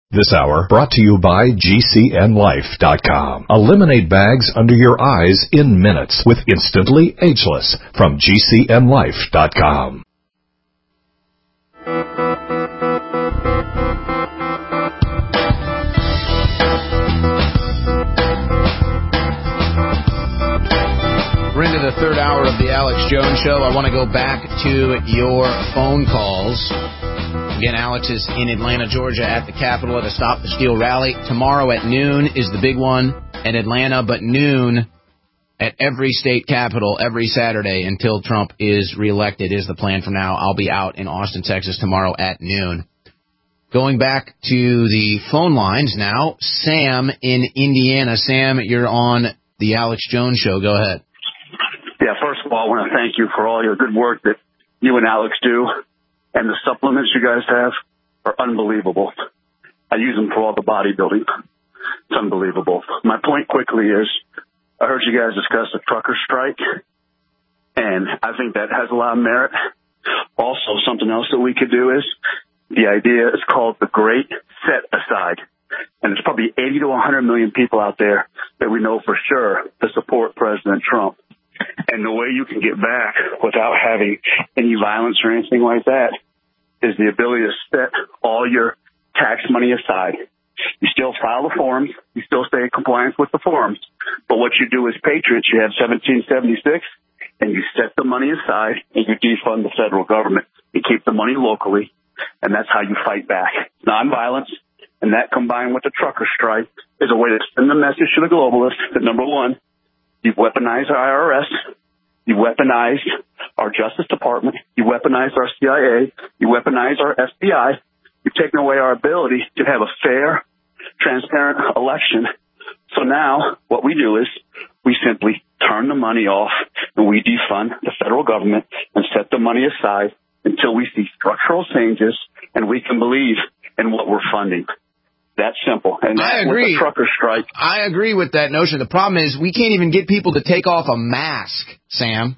This hour brought to you by GCNLife.com. Eliminate bags under your eyes in minutes with Instantly Ageless from GCNLife.com. We're into the third hour of the Alex Jones Show. I want to go back to your phone calls. Again, Alex is in Atlanta, Georgia at the Capitol at a Stop the Steal rally. Tomorrow at noon is the big one at Atlanta, but noon at every state capital every Saturday until Trump is reelected is the plan for now. I'll be out in Austin, Texas tomorrow at noon. Going back to the phone lines now, Sam in Indiana. Sam, you're on the Alex Jones Show. Go ahead. Yeah, first of all, I want to thank you for all your good work that you and Alex do. And the supplements you guys have are unbelievable. I use them for all the bodybuilding. It's unbelievable. My point quickly is, I heard you guys discuss the trucker strike, and I think that has a lot of merit. Also, something else that we could do is, the idea is called the Great Set Aside. And there's probably 80 to 100 million people out there that we know for sure to support President Trump. And the way you can get back without having any violence or anything like that is the ability to set all your tax money aside. You still file the forms. You still stay in compliance with the forms. But what you do as patriots, you have 1776, and you set the money aside, and you defund the federal government. You keep the money locally, and that's how you fight back. Nonviolence, and that combined with the trucker strike is a way to send the message to the globalists that, number one, you've weaponized our IRS. You weaponized our Justice Department. You weaponized our CIA. You weaponized our FBI. You've taken away our ability to have a fair, transparent election. So now what we do is we simply turn the money off and we defund the federal government and set the money aside until we see structural changes and we can believe in what we're funding. That simple. And I agree. With the trucker strike. I agree with that notion. The problem is we can't even get people to take off a mask, Sam.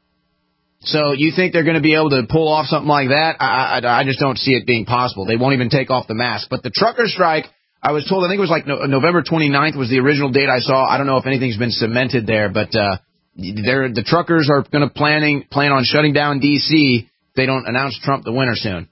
So you think they're going to be able to pull off something like that? I just don't see it being possible. They won't even take off the mask. But the trucker strike, I was told, I think it was like November 29th was the original date I saw. I don't know if anything's been cemented there, but the truckers are going to plan on shutting down D.C. if they don't announce Trump the winner soon.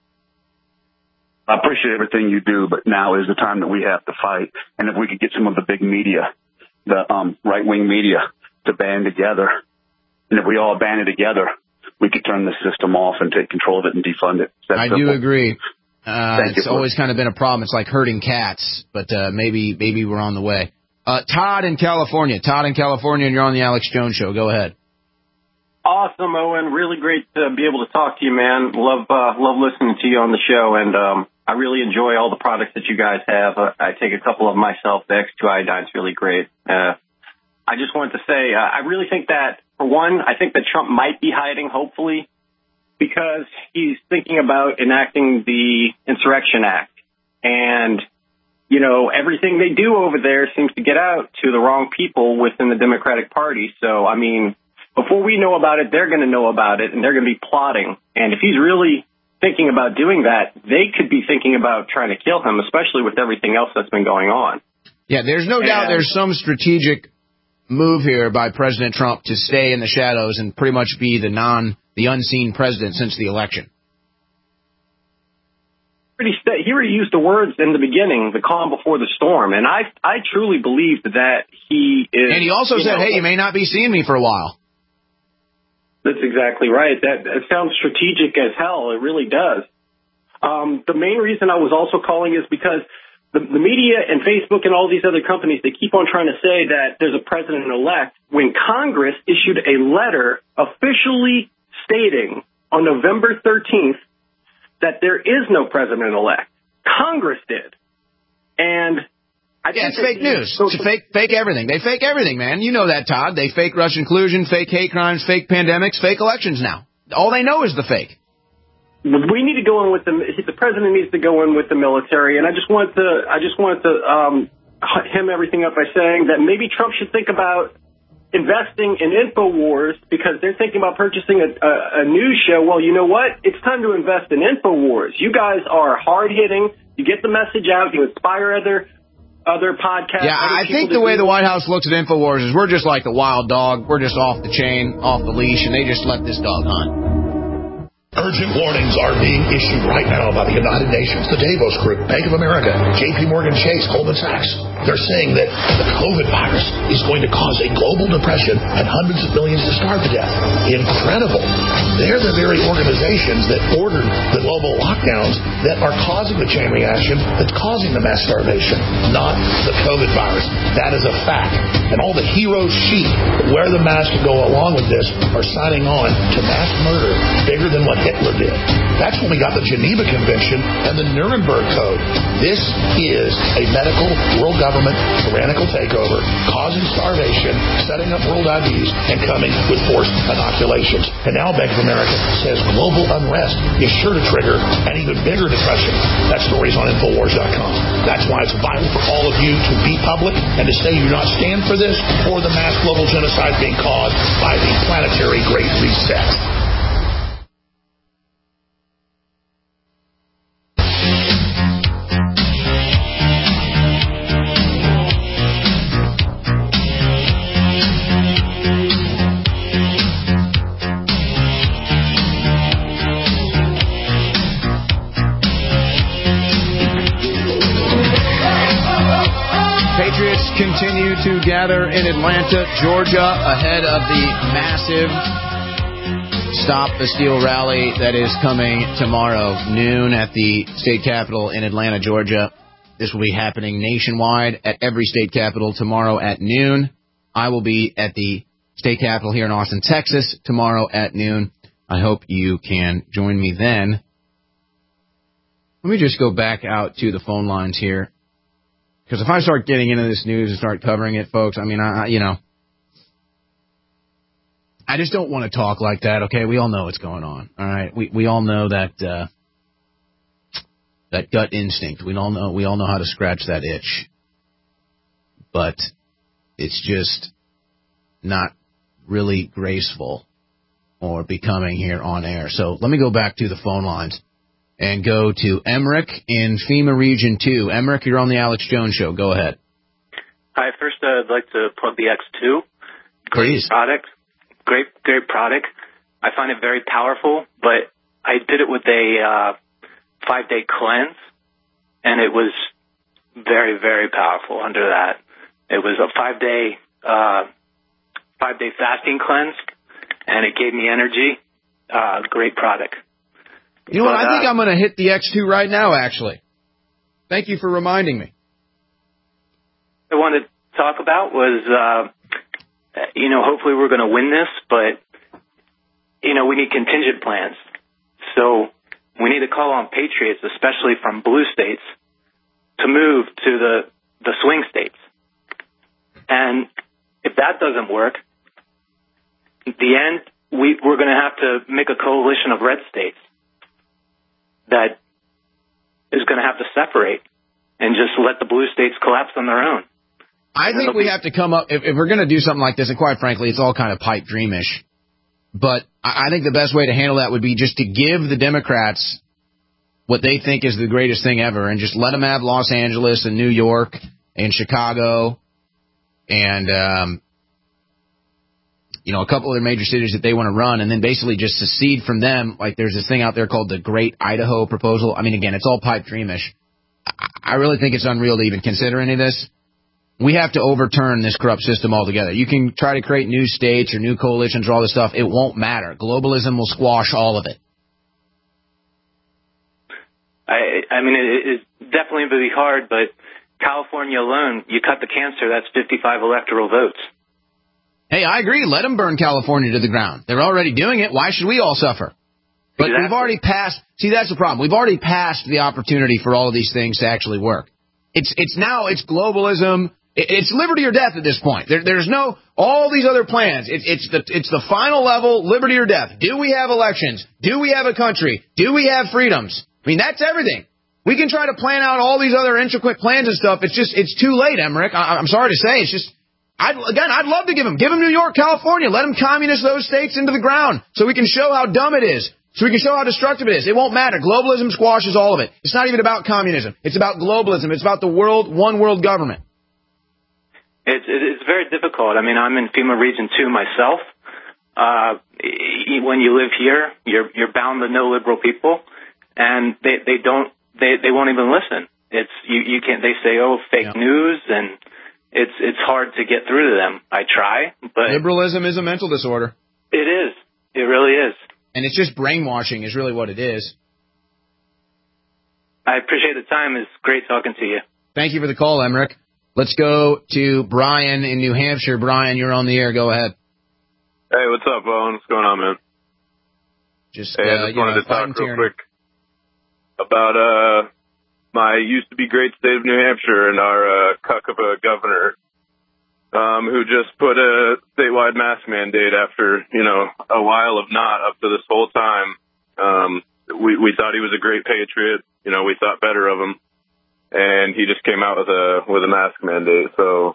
I appreciate everything you do, but now is the time that we have to fight. And if we could get some of the big media, the right-wing media, to band together, and if we all banded together, we could turn the system off and take control of it and defund it. I do agree. It's always kind of been a problem. It's like herding cats, but maybe we're on the way. Todd in California. And you're on the Alex Jones Show. Go ahead. Awesome, Owen. Really great to be able to talk to you, man. Love listening to you on the show, and I really enjoy all the products that you guys have. I take a couple of myself. The X2 iodine's really great. I just wanted to say, I really think that, for one, I think that Trump might be hiding, hopefully, because he's thinking about enacting the Insurrection Act. And, you know, everything they do over there seems to get out to the wrong people within the Democratic Party. So, I mean, before we know about it, they're going to know about it, and they're going to be plotting. And if he's really thinking about doing that, they could be thinking about trying to kill him, especially with everything else that's been going on. Yeah, there's no doubt there's some strategic move here by President Trump to stay in the shadows and pretty much be the unseen president since the election. He already used the words in the beginning, the calm before the storm, and I truly believe that he is. And he also said, hey, you may not be seeing me for a while. That's exactly right. That sounds strategic as hell. It really does. The main reason I was also calling is because the media and Facebook and all these other companies, they keep on trying to say that there's a president-elect when Congress issued a letter officially stating on November 13th that there is no president-elect. Congress did. And it's fake news. It's fake everything. They fake everything, man. You know that, Todd. They fake Russian collusion, fake hate crimes, fake pandemics, fake elections now. All they know is the fake. We need to go in with the president needs to go in with the military, and I just wanted to hem everything up by saying that maybe Trump should think about investing in InfoWars because they're thinking about purchasing a news show. Well, you know what? It's time to invest in InfoWars. You guys are hard-hitting. You get the message out. You inspire other podcasts. Yeah, I think the way the White House looks at InfoWars is we're just like the wild dog. We're just off the chain, off the leash, and they just let this dog hunt. Urgent warnings are being issued right now by the United Nations, the Davos Group, Bank of America, J.P. Morgan Chase, Goldman Sachs. They're saying that the COVID virus is going to cause a global depression and hundreds of millions to starve to death. Incredible. They're the very organizations that ordered the global lockdowns that are causing the chain reaction that's causing the mass starvation, not the COVID virus. That is a fact. And all the hero sheep that wear the mask to go along with this are signing on to mass murder bigger than what Hitler did. That's when we got the Geneva Convention and the Nuremberg Code. This is a medical world government tyrannical takeover, causing starvation, setting up world IDs, and coming with forced inoculations. And now Bank of America says global unrest is sure to trigger an even bigger depression. That story's on Infowars.com. That's why it's vital for all of you to be public and to say you do not stand for this or the mass global genocide being caused by the planetary Great Reset. Continue to gather in Atlanta, Georgia, ahead of the massive Stop the Steal rally that is coming tomorrow, noon at the state capitol in Atlanta, Georgia. This will be happening nationwide at every state capitol tomorrow at noon. I will be at the state capitol here in Austin, Texas, tomorrow at noon. I hope you can join me then. Let me just go back out to the phone lines here. Because if I start getting into this news and start covering it, folks, I mean, I just don't want to talk like that, okay? We all know what's going on, all right? We all know that that gut instinct. We all know how to scratch that itch. But it's just not really graceful or becoming here on air. So let me go back to the phone lines and go to Emmerich in FEMA Region 2. Emmerich, you're on the Alex Jones Show. Go ahead. Hi. First, I'd like to plug the X2. Please. Product. Great product. I find it very powerful, but I did it with a 5-day cleanse, and it was very, very powerful under that. It was a 5-day fasting cleanse, and it gave me energy. Great product. You know what? I think I'm going to hit the X2 right now, actually. Thank you for reminding me. What I wanted to talk about was, hopefully we're going to win this, but, we need contingent plans. So we need to call on patriots, especially from blue states, to move to the swing states. And if that doesn't work, at the end, we're going to have to make a coalition of red states that is going to have to separate and just let the blue states collapse on their own. I think we have to come up, if we're going to do something like this, and quite frankly, it's all kind of pipe dreamish, but I think the best way to handle that would be just to give the Democrats what they think is the greatest thing ever and just let them have Los Angeles and New York and Chicago and, a couple other major cities that they want to run, and then basically just secede from them. Like there's this thing out there called the Great Idaho Proposal. I mean, again, it's all pipe dreamish. I really think it's unreal to even consider any of this. We have to overturn this corrupt system altogether. You can try to create new states or new coalitions or all this stuff. It won't matter. Globalism will squash all of it. I mean, it's definitely going to be hard, but California alone, you cut the cancer, that's 55 electoral votes. Hey, I agree. Let them burn California to the ground. They're already doing it. Why should we all suffer? But exactly. We've already passed. See, that's the problem. We've already passed the opportunity for all of these things to actually work. It's globalism. It's liberty or death at this point. There's no all these other plans. It's the final level, liberty or death. Do we have elections? Do we have a country? Do we have freedoms? I mean, that's everything. We can try to plan out all these other intricate plans and stuff. It's too late, Emmerich. I'm sorry to say. It's just, I'd love to give them New York, California. Let them communist those states into the ground so we can show how dumb it is So we can show how destructive it is. It won't matter. Globalism squashes all of it. It's not even about communism. It's about globalism. It's about the world, one world government. It's very difficult. I mean, I'm in FEMA Region 2 myself. When you live here, you're bound to know liberal people, and they won't even listen. You can't. They say, oh, fake news, and it's hard to get through to them. I try, but liberalism is a mental disorder. It is. It really is. And it's just brainwashing is really what it is. I appreciate the time. It's great talking to you. Thank you for the call, Emmerich. Let's go to Brian in New Hampshire. Brian, you're on the air. Go ahead. Hey, what's up, Owen? What's going on, man? I just wanted to talk real quick about my used-to-be great state of New Hampshire and our cuck of a governor who just put a statewide mask mandate after, a while of not up to this whole time. We thought he was a great patriot. We thought better of him. And he just came out with a mask mandate. So,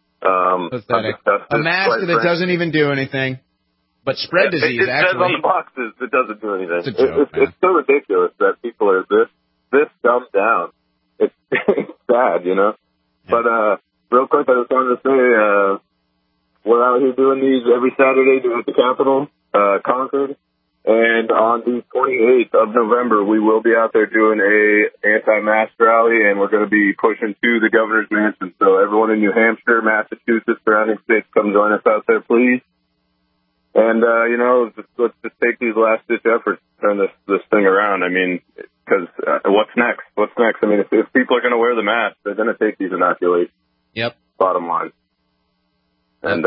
a mask that doesn't even do anything, but spread disease. It says on the boxes it doesn't do anything. It's a joke, it's so ridiculous that people are this dumbed down. It's sad, Yeah. But real quick, I just wanted to say we're out here doing these every Saturday at the Capitol, Concord. And on the 28th of November, we will be out there doing a anti-mask rally, and we're going to be pushing to the governor's mansion. So everyone in New Hampshire, Massachusetts, surrounding states, come join us out there, please. And, let's just take these last-ditch efforts to turn this thing around. I mean, because what's next? What's next? I mean, if people are going to wear the mask, they're going to take these inoculations. Yep. Bottom line. And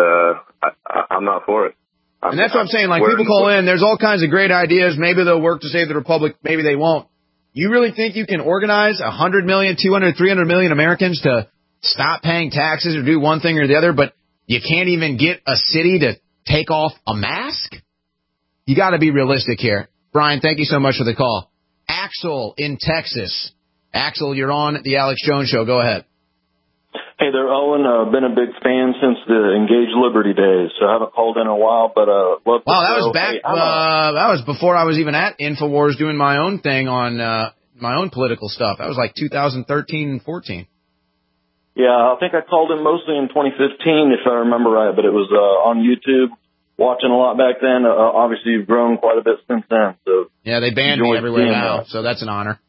I'm not for it. And that's what I'm saying. Like, people call in. There's all kinds of great ideas. Maybe they'll work to save the republic. Maybe they won't. You really think you can organize 100 million, 200, 300 million Americans to stop paying taxes or do one thing or the other, but you can't even get a city to take off a mask? You got to be realistic here. Brian, thank you so much for the call. Axel in Texas. Axel, you're on the Alex Jones Show. Go ahead. Hey there, Owen. Been a big fan since the Engage Liberty days, so I haven't called in a while, but love the Wow, that show. was back. That was before I was even at InfoWars doing my own thing on my own political stuff. That was like 2013 and 14. Yeah, I think I called in mostly in 2015, if I remember right, but it was on YouTube. Watching a lot back then. Obviously, you've grown quite a bit since then. So yeah, they banned me everywhere now, so that's an honor.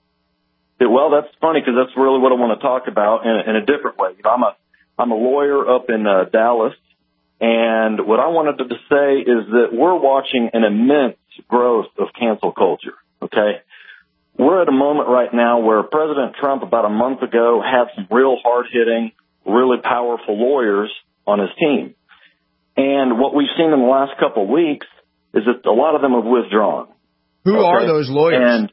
Well, that's funny because that's really what I want to talk about in a different way. I'm a lawyer up in Dallas, and what I wanted to say is that we're watching an immense growth of cancel culture. Okay, we're at a moment right now where President Trump, about a month ago, had some real hard-hitting, really powerful lawyers on his team, and what we've seen in the last couple of weeks is that a lot of them have withdrawn. Who are those lawyers?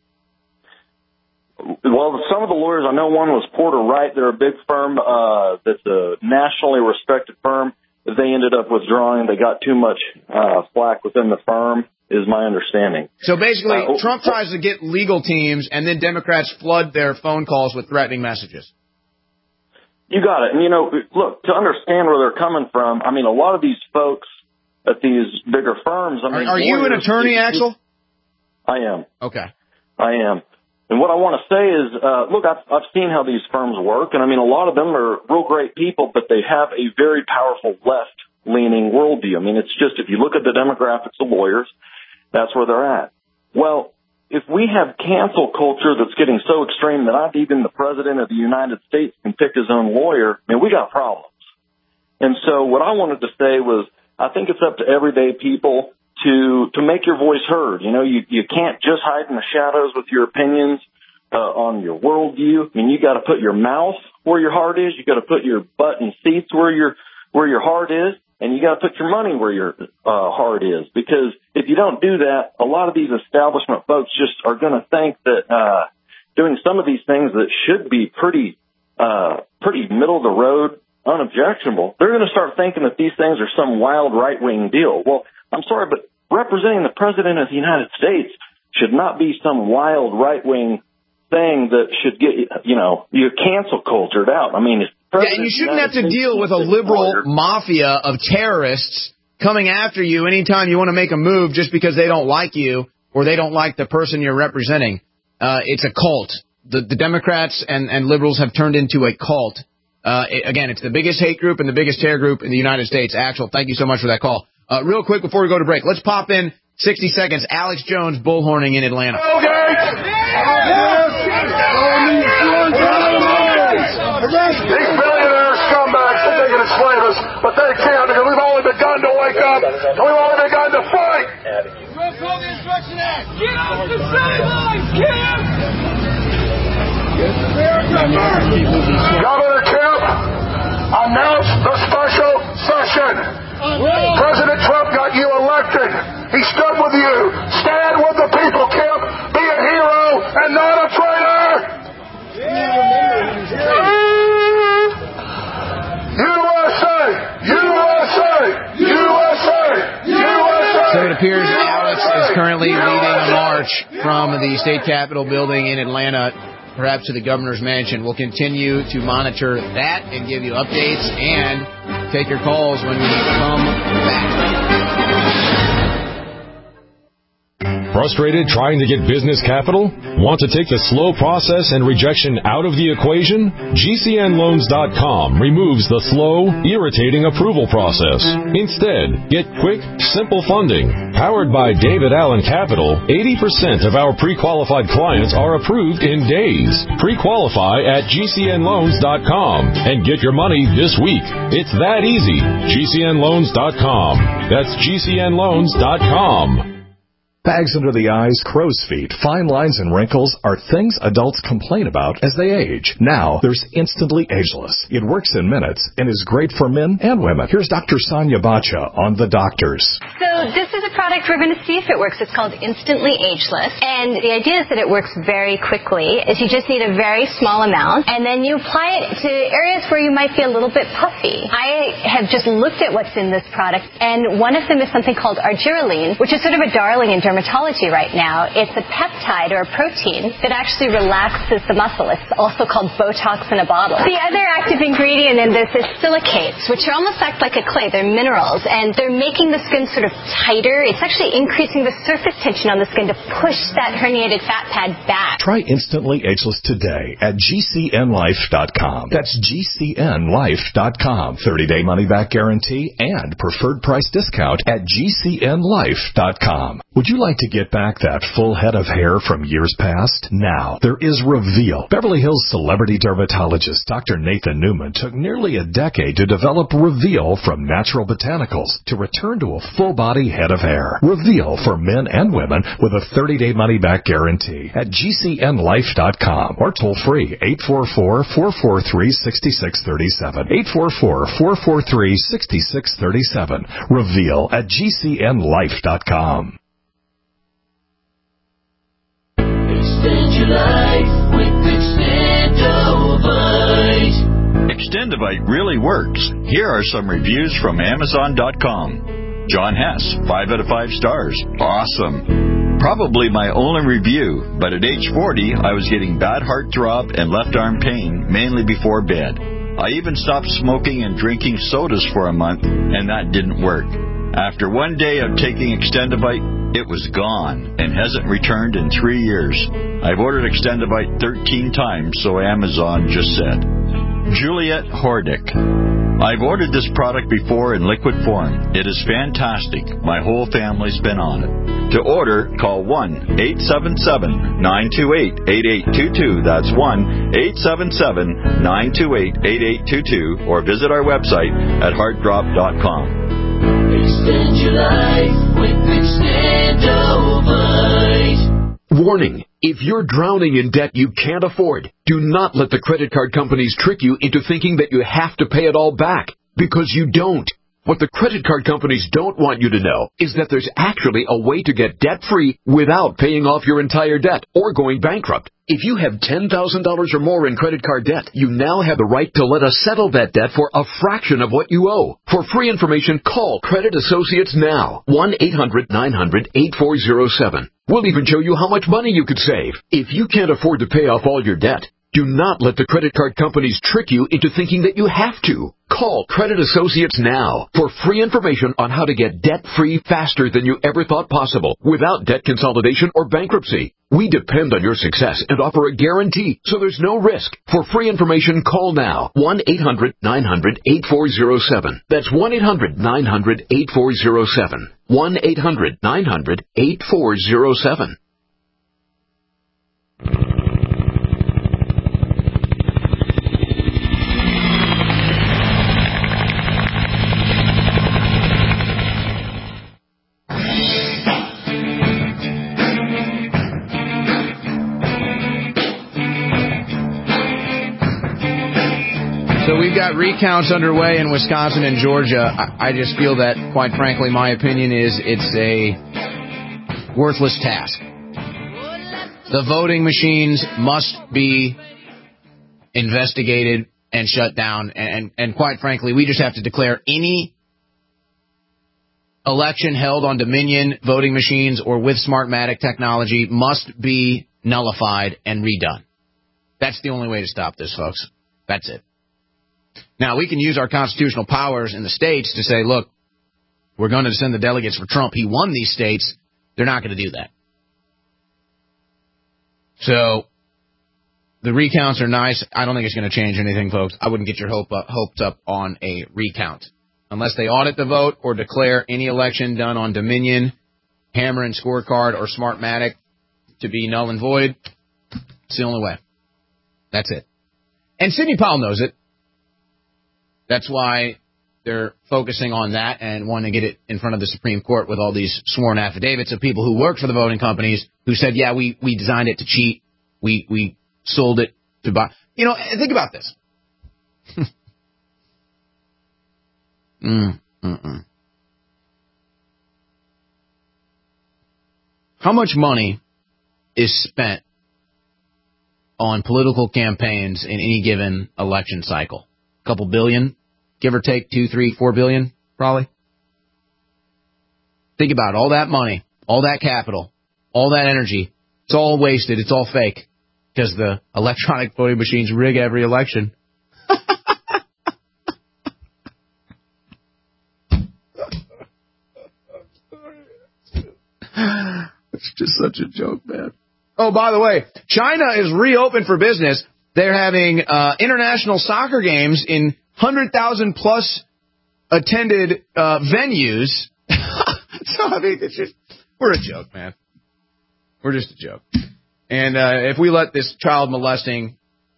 Well, some of the lawyers, I know one was Porter Wright. They're a big firm that's a nationally respected firm. They ended up withdrawing. They got too much flack within the firm, is my understanding. So basically, Trump tries to get legal teams, and then Democrats flood their phone calls with threatening messages. You got it. And, look, to understand where they're coming from, I mean, a lot of these folks at these bigger firms, I mean... Are you an attorney, Axel? I am. Okay. I am. And what I want to say is, look, I've seen how these firms work, and I mean, a lot of them are real great people, but they have a very powerful left-leaning worldview. I mean, it's just, if you look at the demographics of lawyers, that's where they're at. Well, if we have cancel culture that's getting so extreme that not even the President of the United States can pick his own lawyer, I mean, we got problems. And so what I wanted to say was, I think it's up to everyday people to make your voice heard. You can't just hide in the shadows with your opinions on your worldview. I mean, you got to put your mouth where your heart is. You got to put your butt in seats where your heart is, and you got to put your money where your heart is. Because if you don't do that, a lot of these establishment folks just are going to think that doing some of these things that should be pretty middle of the road, unobjectionable, they're going to start thinking that these things are some wild right-wing deal. Well, I'm sorry, but representing the President of the United States should not be some wild right-wing thing that should get, you cancel cultured out. I mean, and you shouldn't have to deal with a liberal mafia of terrorists coming after you anytime you want to make a move just because they don't like you or they don't like the person you're representing. It's a cult. The Democrats and liberals have turned into a cult. Again, it's the biggest hate group and the biggest terror group in the United States. Axel, thank you so much for that call. Real quick before we go to break, let's pop in 60 seconds. Alex Jones bullhorning in Atlanta. These billionaire scumbags think they can enslave us, but they can't because we've only begun to wake up and we've only begun to fight. Repeal the Insurrection Act. Get up to save lives. Get up. Governor Kemp announced the special session. President Trump got you elected. He stood with you. Stand with the people, Kemp. Be a hero and not a traitor. USA! USA! USA! USA! So it appears Alex is currently leading a march from the state capitol building in Atlanta, perhaps to the governor's mansion. We'll continue to monitor that and give you updates and take your calls when we come back. Frustrated trying to get business capital? Want to take the slow process and rejection out of the equation? GCNLoans.com removes the slow, irritating approval process. Instead, get quick, simple funding. Powered by David Allen Capital, 80% of our pre-qualified clients are approved in days. Pre-qualify at GCNLoans.com and get your money this week. It's that easy. GCNLoans.com. That's GCNLoans.com. Bags under the eyes, crow's feet, fine lines, and wrinkles are things adults complain about as they age. Now, there's Instantly Ageless. It works in minutes and is great for men and women. Here's Dr. Sonia Bacha on The Doctors. So this is a product we're going to see if it works. It's called Instantly Ageless. And the idea is that it works very quickly. Is you just need a very small amount, and then you apply it to areas where you might be a little bit puffy. I have just looked at what's in this product, and one of them is something called argireline, which is sort of a darling in dermatology right now. It's a peptide or a protein that actually relaxes the muscle. It's also called Botox in a bottle. The other active ingredient in this is silicates, which are almost act like a clay. They're minerals, and they're making the skin sort of tighter. It's actually increasing the surface tension on the skin to push that herniated fat pad back. Try Instantly Ageless today at GCNLife.com. That's GCNLife.com. 30-day money-back guarantee and preferred price discount at GCNLife.com. Would you like to get back that full head of hair from years past? Now, there is Reveal. Beverly Hills celebrity dermatologist Dr. Nathan Newman took nearly a decade to develop Reveal from natural botanicals to return to a full-body head of hair. Reveal for men and women with a 30-day money-back guarantee at GCNLife.com or toll-free 844-443-6637. 844-443-6637. Reveal at GCNLife.com. Extend your life with Extendovite. Extendovite really works. Here are some reviews from Amazon.com. John Hess, 5 out of 5 stars. Awesome. Probably my only review, but at age 40, I was getting bad heart throb and left arm pain, mainly before bed. I even stopped smoking and drinking sodas for a month, and that didn't work. After one day of taking Extendovite, it was gone and hasn't returned in 3 years. I've ordered Extendovite 13 times, so Amazon just said. Juliet Hordick. I've ordered this product before in liquid form. It is fantastic. My whole family's been on it. To order, call 1-877-928-8822. That's 1-877-928-8822. Or visit our website at heartdrop.com. Extend your life with Extendovite. Warning. If you're drowning in debt you can't afford, do not let the credit card companies trick you into thinking that you have to pay it all back, because you don't. What the credit card companies don't want you to know is that there's actually a way to get debt-free without paying off your entire debt or going bankrupt. If you have $10,000 or more in credit card debt, you now have the right to let us settle that debt for a fraction of what you owe. For free information, call Credit Associates now. 1-800-900-8407. We'll even show you how much money you could save. If you can't afford to pay off all your debt, Do not let the credit card companies trick you into thinking that you have to. Call Credit Associates now for free information on how to get debt-free faster than you ever thought possible without debt consolidation or bankruptcy. We depend on your success and offer a guarantee, so there's no risk. For free information, call now. 1-800-900-8407. That's 1-800-900-8407. 1-800-900-8407. So we've got recounts underway in Wisconsin and Georgia. I just feel that, quite frankly, my opinion is it's a worthless task. The voting machines must be investigated and shut down. And quite frankly, we just have to declare any election held on Dominion voting machines or with Smartmatic technology must be nullified and redone. That's the only way to stop this, folks. That's it. Now, we can use our constitutional powers in the states to say, look, we're going to send the delegates for Trump. He won these states. They're not going to do that. So the recounts are nice. I don't think it's going to change anything, folks. I wouldn't get your hopes up on a recount. Unless they audit the vote or declare any election done on Dominion, Hammer and Scorecard, or Smartmatic to be null and void, it's the only way. That's it. And Sidney Powell knows it. That's why they're focusing on that and wanting to get it in front of the Supreme Court with all these sworn affidavits of people who worked for the voting companies who said, yeah, we designed it to cheat. We sold it to buy. You know, think about this. How much money is spent on political campaigns in any given election cycle? A couple billion, give or take 2, 3, 4 billion, probably. Think about it. All that money, all that capital, all that energy. It's all wasted. It's all fake because the electronic voting machines rig every election. It's just such a joke, man. Oh, by the way, China is reopened for business. They're having international soccer games in 100,000 plus attended venues. So, I mean, it's just, we're a joke, man. We're just a joke. And if we let this child molesting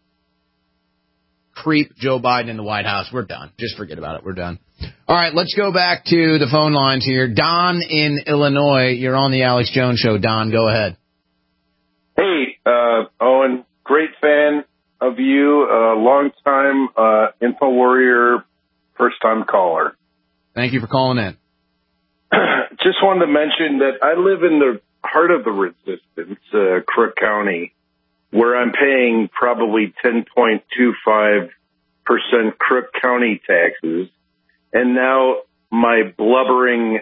creep Joe Biden in the White House, we're done. Just forget about it. We're done. All right, let's go back to the phone lines here. Don in Illinois, you're on the Alex Jones Show. Don, go ahead. Hey, Owen, great fan of you, long-time Info Warrior, first-time caller. Thank you for calling in. Just wanted to mention that I live in the heart of the resistance, Crook County, where I'm paying probably 10.25% Crook County taxes. And now my blubbering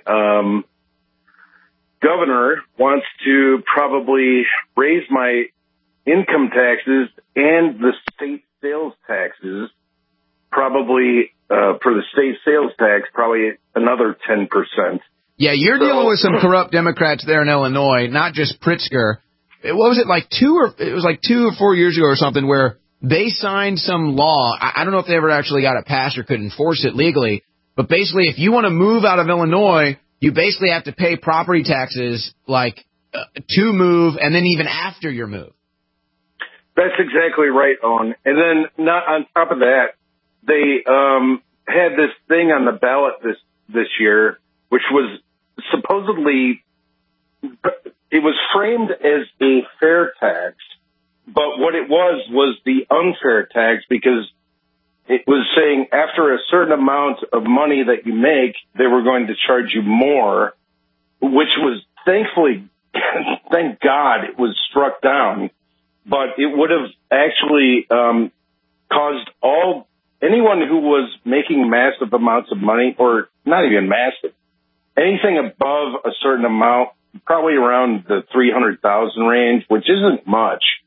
governor wants to probably raise my income taxes and the state sales taxes, probably for the state sales tax, probably another 10%. Yeah, you're dealing with some corrupt Democrats there in Illinois, not just Pritzker. What was it, like 2 or 4 years ago or something, where they signed some law. I don't know if they ever actually got it passed or could enforce it legally, but basically if you want to move out of Illinois, you basically have to pay property taxes like to move and then even after your move. That's exactly right, Owen. And then not on top of that, they had this thing on the ballot this year, which was supposedly, it was framed as a fair tax, but what it was the unfair tax, because it was saying after a certain amount of money that you make, they were going to charge you more, which was thankfully, thank God it was struck down, but it would have actually caused anyone who was making massive amounts of money, or not even massive, anything above a certain amount, probably around the 300,000 range, which isn't much,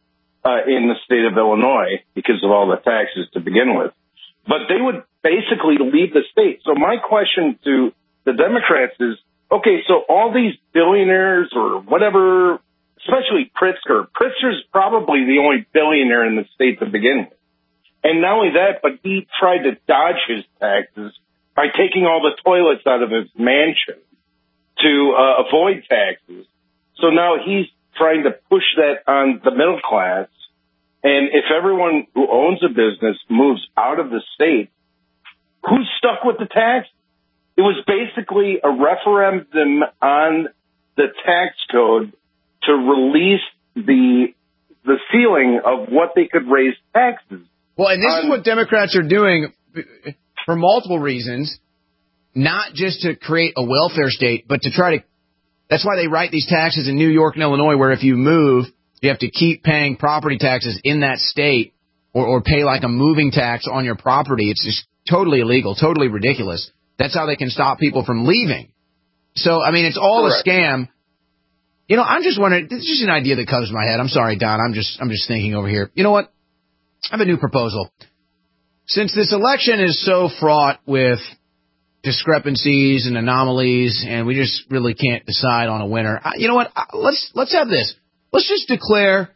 in the state of Illinois because of all the taxes to begin with. But they would basically leave the state. So my question to the Democrats is, okay, so all these billionaires or whatever, especially Pritzker. Pritzker's probably the only billionaire in the state to begin with. And not only that, but he tried to dodge his taxes by taking all the toilets out of his mansion to avoid taxes. So now he's trying to push that on the middle class. And if everyone who owns a business moves out of the state, who's stuck with the tax? It was basically a referendum on the tax code to release the ceiling of what they could raise taxes. Well, and this is what Democrats are doing for multiple reasons, not just to create a welfare state, but to try to – that's why they write these taxes in New York and Illinois, where if you move, you have to keep paying property taxes in that state or pay like a moving tax on your property. It's just totally illegal, totally ridiculous. That's how they can stop people from leaving. So, I mean, it's all a scam. You know, I'm just wondering, this is just an idea that comes to my head. I'm sorry, Don. I'm just thinking over here. You know what? I have a new proposal. Since this election is so fraught with discrepancies and anomalies, and we just really can't decide on a winner, you know what? Let's have this. Let's just declare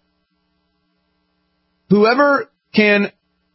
whoever can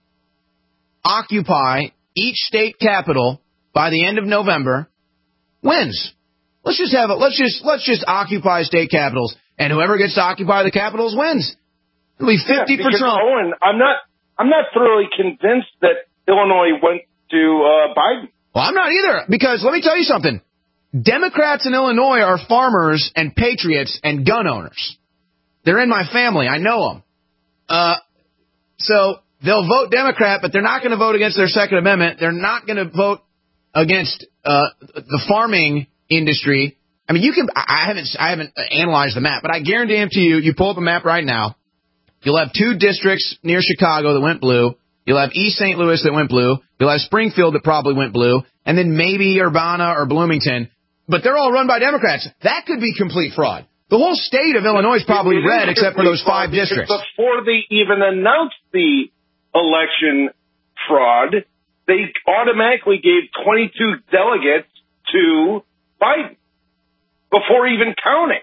occupy each state capital by the end of November wins. Let's just occupy state capitals, and whoever gets to occupy the capitals wins. It'll be 50 for Trump. Owen, I'm not thoroughly convinced that Illinois went to Biden. Well, I'm not either, because let me tell you something. Democrats in Illinois are farmers and patriots and gun owners. They're in my family. I know them. So they'll vote Democrat, but they're not going to vote against their Second Amendment. They're not going to vote against the farming industry. I mean, I haven't analyzed the map, but I guarantee you pull up a map right now, you'll have 2 districts near Chicago that went blue. You'll have East St. Louis that went blue. You'll have Springfield that probably went blue, and then maybe Urbana or Bloomington. But they're all run by Democrats. That could be complete fraud. The whole state of Illinois is probably red except for those 5 districts. Before they even announced the election fraud, they automatically gave 22 delegates to Biden before even counting.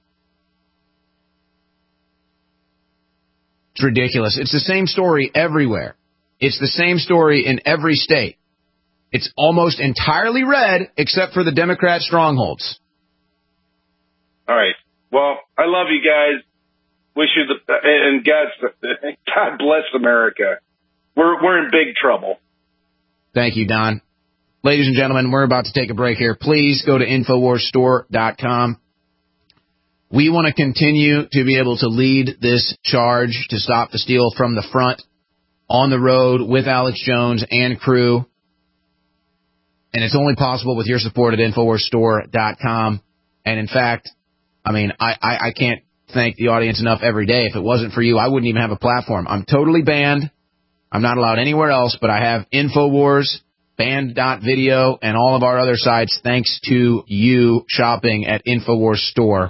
It's ridiculous. It's the same story everywhere. It's the same story in every state. It's almost entirely red except for the Democrat strongholds. All right. Well, I love you guys. Wish you and God bless America. We're in big trouble. Thank you, Don. Ladies and gentlemen, we're about to take a break here. Please go to InfoWarsStore.com. We want to continue to be able to lead this charge to stop the steal from the front on the road with Alex Jones and crew. And it's only possible with your support at InfoWarsStore.com. And in fact, I mean, I can't thank the audience enough every day. If it wasn't for you, I wouldn't even have a platform. I'm totally banned. I'm not allowed anywhere else, but I have InfoWars, Banned.video, and all of our other sites thanks to you shopping at InfoWarsStore.com.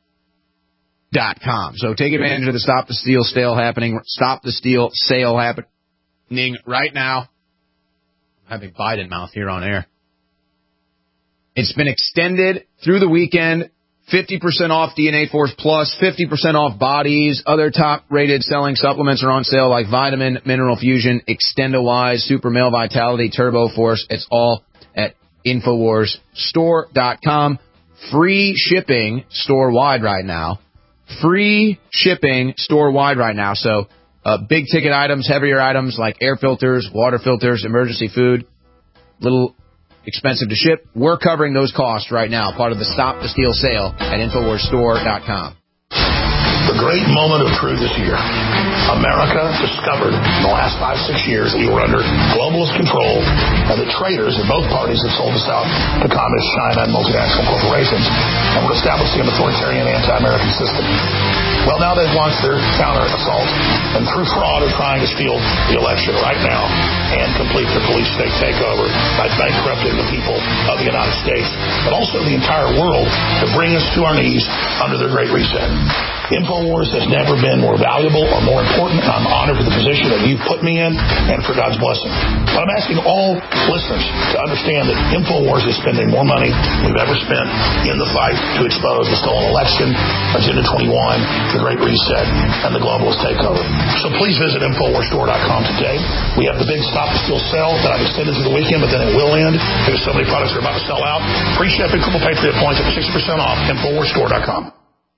So take advantage of the Stop the Steal sale happening. Stop the Steal sale happening right now. I'm having Biden mouth here on air. It's been extended through the weekend. 50% off DNA Force Plus, 50% off bodies. Other top-rated selling supplements are on sale like Vitamin, Mineral Fusion, Extendo-Wise, Super Male Vitality, Turbo Force. It's all at InfoWarsStore.com. Free shipping store-wide right now. Free shipping store-wide right now. So big-ticket items, heavier items like air filters, water filters, emergency food, little expensive to ship. We're covering those costs right now, part of the Stop the Steal sale at InfoWarsStore.com. The great moment of truth is here. America discovered in the last 5-6 years that we were under globalist control and the traitors in both parties that sold us out to communist China and multinational corporations and were establishing an authoritarian anti-American system. Well, now they've launched their counter-assault and through fraud are trying to steal the election right now and complete their police state takeover by bankrupting the people of the United States, but also the entire world to bring us to our knees under their Great Reset. InfoWars InfoWars has never been more valuable or more important. I'm honored for the position that you've put me in and for God's blessing. But I'm asking all listeners to understand that InfoWars is spending more money than we've ever spent in the fight to expose the stolen election, Agenda 21, the Great Reset, and the globalist takeover. So please visit InfoWarsStore.com today. We have the big Stop the Steal sale that I've extended through the weekend, but then it will end because so many products are about to sell out. Free shipping, Triple Patriot points at 60% off. InfoWarsStore.com.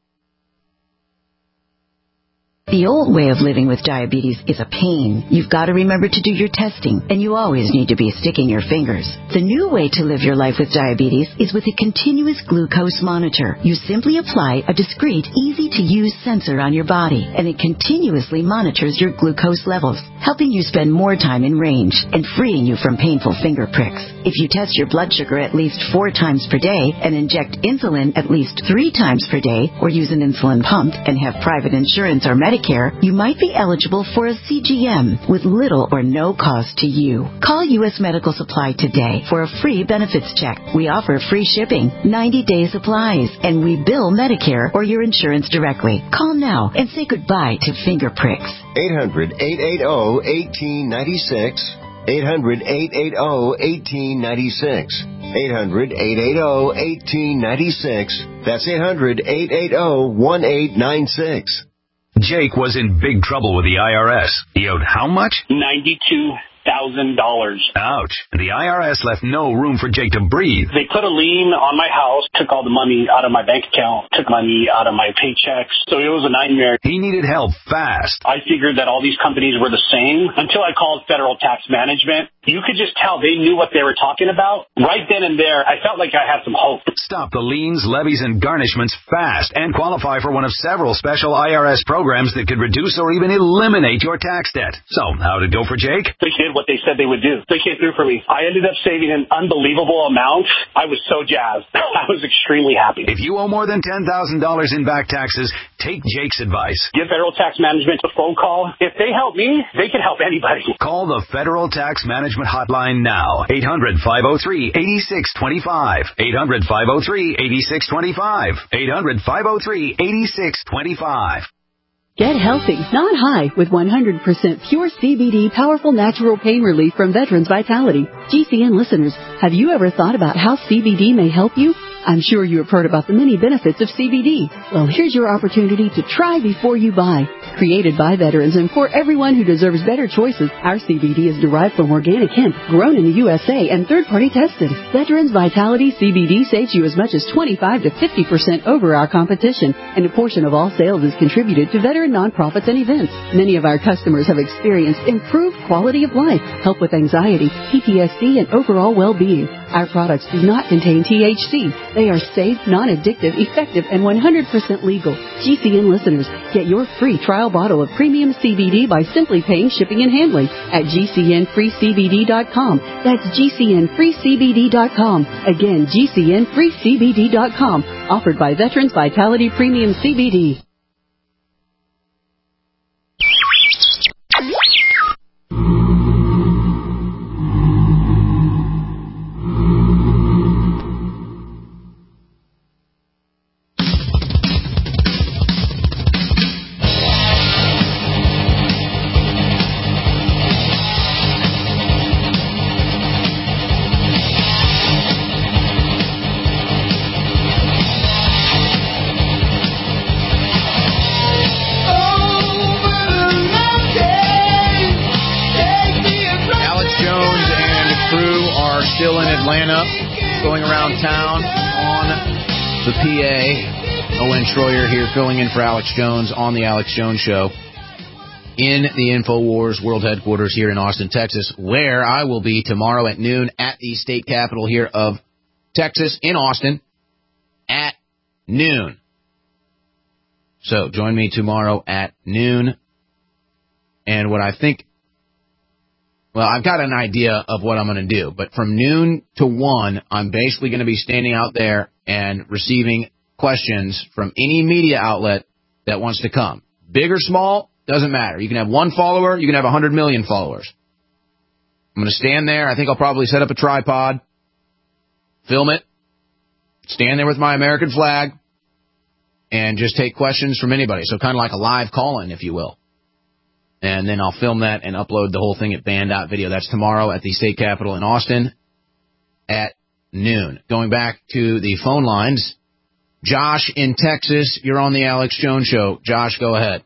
The old way of living with diabetes is a pain. You've got to remember to do your testing, and you always need to be sticking your fingers. The new way to live your life with diabetes is with a continuous glucose monitor. You simply apply a discreet, easy-to-use sensor on your body, and it continuously monitors your glucose levels, helping you spend more time in range and freeing you from painful finger pricks. If you test your blood sugar at least 4 times per day and inject insulin at least 3 times per day, or use an insulin pump and have private insurance or Medicare, you might be eligible for a CGM with little or no cost to you. Call U.S. Medical Supply today for a free benefits check. We offer free shipping, 90-day supplies, and we bill Medicare or your insurance directly. Call now and say goodbye to finger pricks. 800-880-1896. 800-880-1896. 800-880-1896. That's 800-880-1896. Jake was in big trouble with the IRS. He owed how much? $92,000. Ouch. The IRS left no room for Jake to breathe. They put a lien on my house, took all the money out of my bank account, took money out of my paychecks. So it was a nightmare. He needed help fast. I figured that all these companies were the same until I called Federal Tax Management. You could just tell they knew what they were talking about. Right then and there, I felt like I had some hope. Stop the liens, levies, and garnishments fast and qualify for one of several special IRS programs that could reduce or even eliminate your tax debt. So, how did it go for Jake? They did what they said they would do. They came through for me. I ended up saving an unbelievable amount. I was so jazzed. I was extremely happy. If you owe more than $10,000 in back taxes, take Jake's advice. Give Federal Tax Management a phone call. If they help me, they can help anybody. Call the Federal Tax Management hotline now. 800-503-8625. 800-503-8625. 800-503-8625. Get healthy, not high, with 100% pure CBD powerful natural pain relief from Veterans Vitality. GCN listeners, have you ever thought about how CBD may help you? I'm sure you have heard about the many benefits of CBD. Well, here's your opportunity to try before you buy. Created by veterans and for everyone who deserves better choices, our CBD is derived from organic hemp, grown in the USA, and third-party tested. Veterans Vitality CBD saves you as much as 25 to 50% over our competition, and a portion of all sales is contributed to veteran nonprofits and events. Many of our customers have experienced improved quality of life, help with anxiety, PTSD, and overall well-being. Our products do not contain THC. They are safe, non-addictive, effective, and 100% legal. GCN listeners, get your free trial bottle of premium CBD by simply paying shipping and handling at GCNFreeCBD.com. That's GCNFreeCBD.com. Again, GCNFreeCBD.com. Offered by Veterans Vitality Premium CBD. Owen Schroyer here, filling in for Alex Jones on The Alex Jones Show in the InfoWars World Headquarters here in Austin, Texas, where I will be tomorrow at noon at the state capitol here of Texas in Austin at noon. So join me tomorrow at noon. And what I think, well, I've got an idea of what I'm going to do, but from noon to 1, I'm basically going to be standing out there and receiving questions from any media outlet that wants to come. Big or small, doesn't matter. You can have 1 follower, you can have 100 million followers. I'm going to stand there. I think I'll probably set up a tripod, film it, stand there with my American flag, and just take questions from anybody. So kind of like a live call-in, if you will. And then I'll film that and upload the whole thing at band.video. That's tomorrow at the state capitol in Austin at noon. Going back to the phone lines, Josh in Texas, you're on the Alex Jones Show. Josh, go ahead.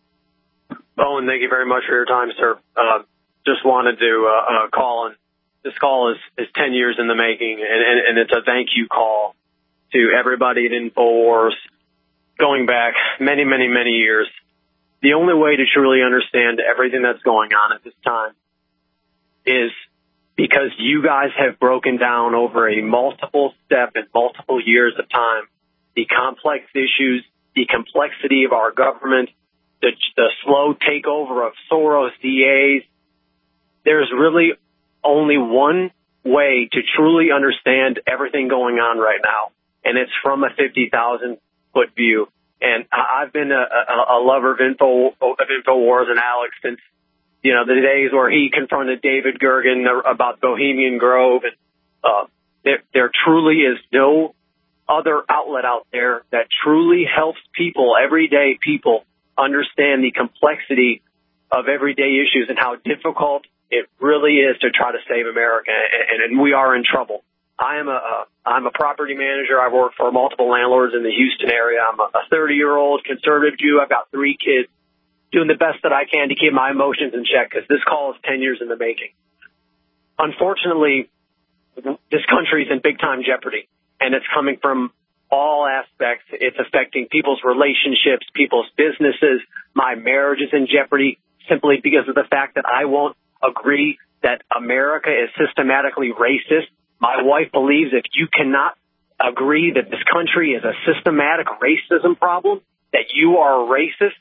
Owen, thank you very much for your time, sir. Just wanted to call, and this call is 10 years in the making, and it's a thank you call to everybody at InfoWars going back many, many, many years. The only way to truly understand everything that's going on at this time is because you guys have broken down over a multiple step and multiple years of time the complex issues, the complexity of our government, the slow takeover of Soros DAs. There's really only one way to truly understand everything going on right now, and it's from a 50,000-foot view. And I've been a lover of InfoWars and Alex since, the days where he confronted David Gergen about Bohemian Grove. And there truly is no other outlet out there that truly helps people, everyday people, understand the complexity of everyday issues and how difficult it really is to try to save America. And we are in trouble. I'm a property manager. I've worked for multiple landlords in the Houston area. I'm a 30-year-old conservative Jew. I've got 3 kids, doing the best that I can to keep my emotions in check because this call is 10 years in the making. Unfortunately, this country is in big-time jeopardy, and it's coming from all aspects. It's affecting people's relationships, people's businesses. My marriage is in jeopardy simply because of the fact that I won't agree that America is systematically racist. My wife believes if you cannot agree that this country is a systematic racism problem, that you are a racist,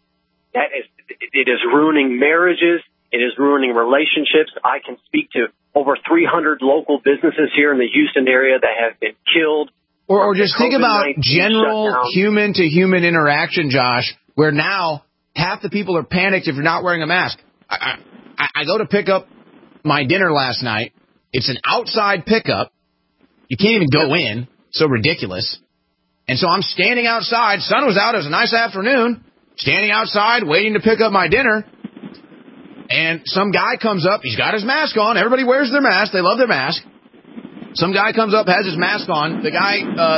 it is ruining marriages, it is ruining relationships. I can speak to over 300 local businesses here in the Houston area that have been killed. Or just think about general human-to-human interaction, Josh, where now half the people are panicked if you're not wearing a mask. I go to pick up my dinner last night. It's an outside pickup. You can't even go in. So ridiculous. And so I'm standing outside. Sun was out. It was a nice afternoon. Standing outside waiting to pick up my dinner. And some guy comes up. He's got his mask on. Everybody wears their mask. They love their mask. Some guy comes up, has his mask on. The guy,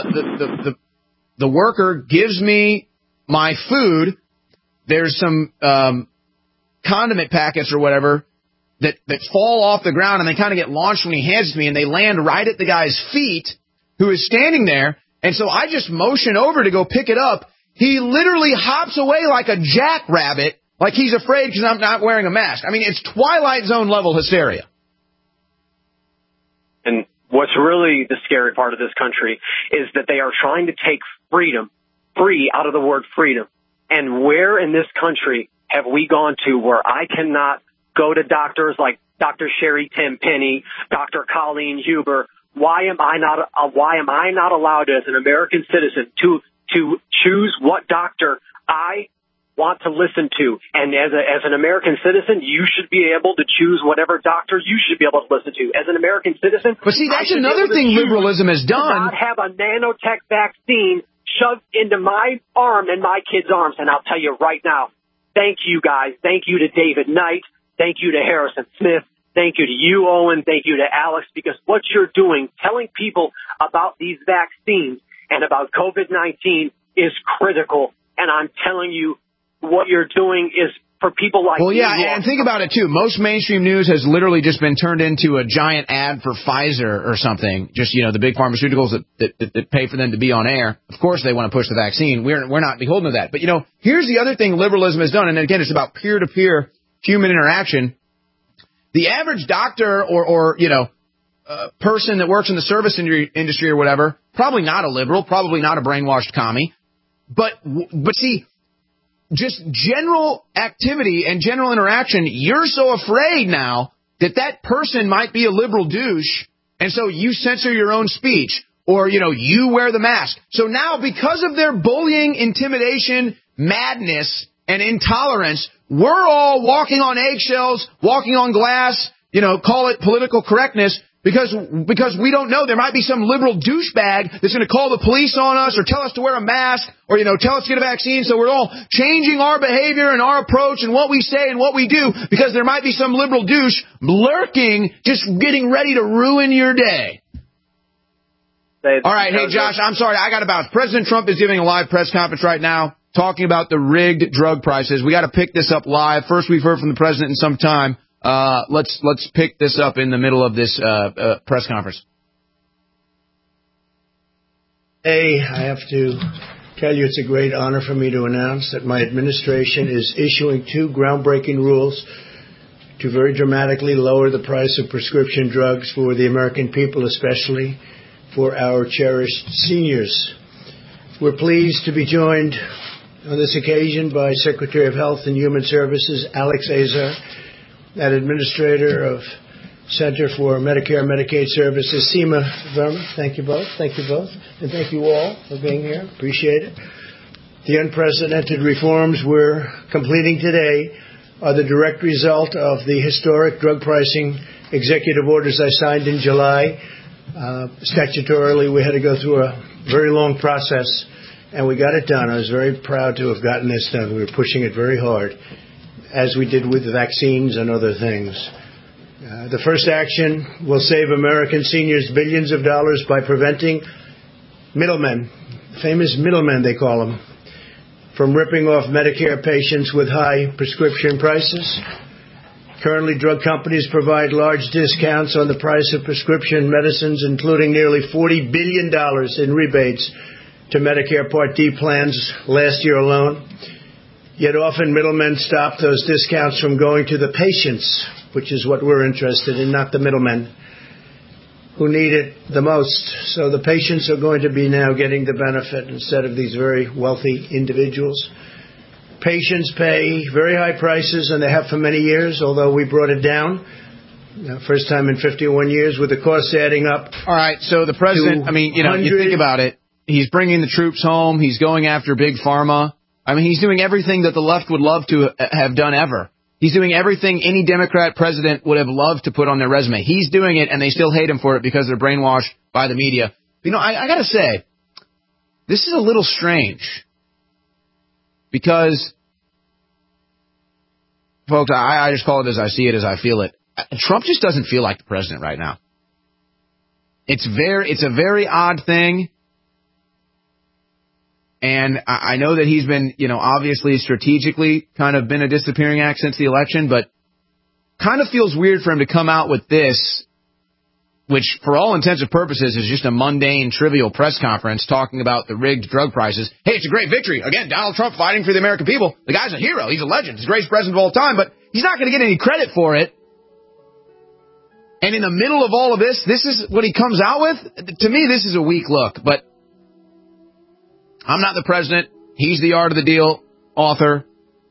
the worker gives me my food. There's some condiment packets or whatever that fall off the ground, and they kind of get launched when he hands it to me, and they land right at the guy's feet who is standing there. And so I just motion over to go pick it up. He literally hops away like a jackrabbit, like he's afraid because I'm not wearing a mask. I mean, it's Twilight Zone level hysteria. And what's really the scary part of this country is that they are trying to take free out of the word freedom. And where in this country have we gone to where I cannot go to doctors like Dr. Sherry Tenpenny, Dr. Colleen Huber? Why am I not allowed as an American citizen to choose what doctor I want to listen to? And as an American citizen, you should be able to choose whatever doctor you should be able to listen to. As an American citizen, but see, that's another thing liberalism has done. Not have a nanotech vaccine shoved into my arm and my kid's arms. And I'll tell you right now, thank you guys. Thank you to David Knight. Thank you to Harrison Smith. Thank you to you, Owen. Thank you to Alex, because what you're doing, telling people about these vaccines and about COVID-19 is critical. And I'm telling you, what you're doing is for people like Well, yeah, and think about it, too. Most mainstream news has literally just been turned into a giant ad for Pfizer or something. Just, the big pharmaceuticals that pay for them to be on air. Of course they want to push the vaccine. We're not beholden to that. But, here's the other thing liberalism has done, and again, it's about peer-to-peer human interaction. The average doctor or person that works in the service industry or whatever, probably not a liberal, probably not a brainwashed commie. But see, just general activity and general interaction, you're so afraid now that person might be a liberal douche, and so you censor your own speech, or, you wear the mask. So now, because of their bullying, intimidation, madness, and intolerance, we're all walking on eggshells, walking on glass, call it political correctness, Because we don't know. There might be some liberal douchebag that's going to call the police on us or tell us to wear a mask or, tell us to get a vaccine. So we're all changing our behavior and our approach and what we say and what we do because there might be some liberal douche lurking, just getting ready to ruin your day. All right. Hey, Josh, I'm sorry. I got to bounce. President Trump is giving a live press conference right now talking about the rigged drug prices. We got to pick this up live. First, we've heard from the president in some time. Let's pick this up in the middle of this press conference. Hey, I have to tell you it's a great honor for me to announce that my administration is issuing 2 groundbreaking rules to very dramatically lower the price of prescription drugs for the American people, especially for our cherished seniors. We're pleased to be joined on this occasion by Secretary of Health and Human Services Alex Azar, and Administrator of Center for Medicare and Medicaid Services, Seema Verma. Thank you both. Thank you both. And thank you all for being here. Appreciate it. The unprecedented reforms we're completing today are the direct result of the historic drug pricing executive orders I signed in July. Statutorily, we had to go through a very long process, and we got it done. I was very proud to have gotten this done. We were pushing it very hard, as we did with vaccines and other things. The first action will save American seniors billions of dollars by preventing middlemen, famous middlemen they call them, from ripping off Medicare patients with high prescription prices. Currently, drug companies provide large discounts on the price of prescription medicines, including nearly $40 billion in rebates to Medicare Part D plans last year alone. Yet often middlemen stop those discounts from going to the patients, which is what we're interested in, not the middlemen, who need it the most. So the patients are going to be now getting the benefit instead of these very wealthy individuals. Patients pay very high prices, and they have for many years, although we brought it down. First time in 51 years with the costs adding up. All right, so the president, you think about it. He's bringing the troops home. He's going after Big Pharma. He's doing everything that the left would love to have done ever. He's doing everything any Democrat president would have loved to put on their resume. He's doing it, and they still hate him for it because they're brainwashed by the media. I got to say, this is a little strange because, folks, I just call it as I see it, as I feel it. Trump just doesn't feel like the president right now. It's a very odd thing. And I know that he's been, obviously strategically kind of been a disappearing act since the election, but kind of feels weird for him to come out with this, which for all intents and purposes is just a mundane, trivial press conference talking about the rigged drug prices. Hey, it's a great victory. Again, Donald Trump fighting for the American people. The guy's a hero. He's a legend. He's the greatest president of all time, but he's not going to get any credit for it. And in the middle of all of this is what he comes out with? To me, this is a weak look, but I'm not the president. He's the Art of the Deal author.